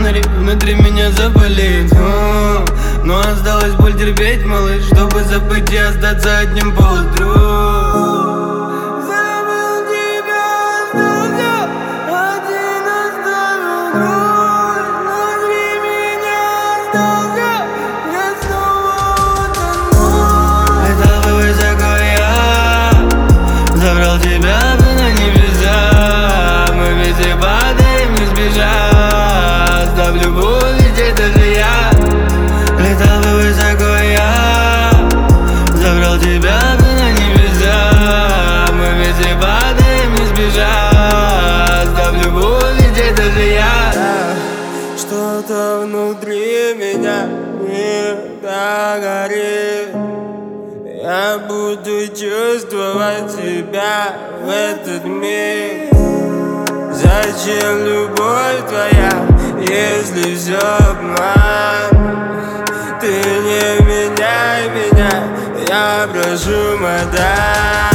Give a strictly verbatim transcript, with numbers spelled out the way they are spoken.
фонари внутри меня запалит. О, но осталась боль терпеть, малыш, чтобы забыть и остаться одним поутру. Забрал тебя на небеса, мы везде падаем не сбежать. Да в любовь ведь даже я летал бы высоко я. Забрал тебя на небеса, мы везде падаем не сбежать. Да в любовь ведь даже я. Что-то внутри меня не догорит. Я буду чувствовать себя в этот миг. Зачем любовь твоя, если все обман? Ты не меняй меня, я прошу, мадам.